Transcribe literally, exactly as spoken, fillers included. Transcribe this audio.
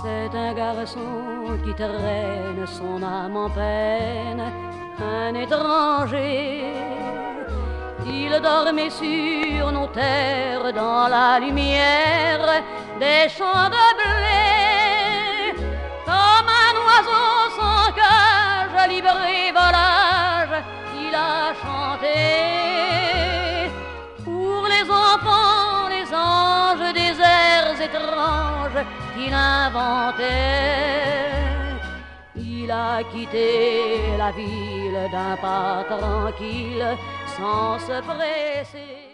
C'est un garçon qui traîne son âme en peine, un étranger. Il dormait sur nos terres dans la lumière des champs de blé. Comme un oiseau sans cage, libre et volage, il a chanté. Pour les enfants, les anges, des airs étranges qu'il inventait. Il a quitté la ville d'un pas tranquille sans se presser.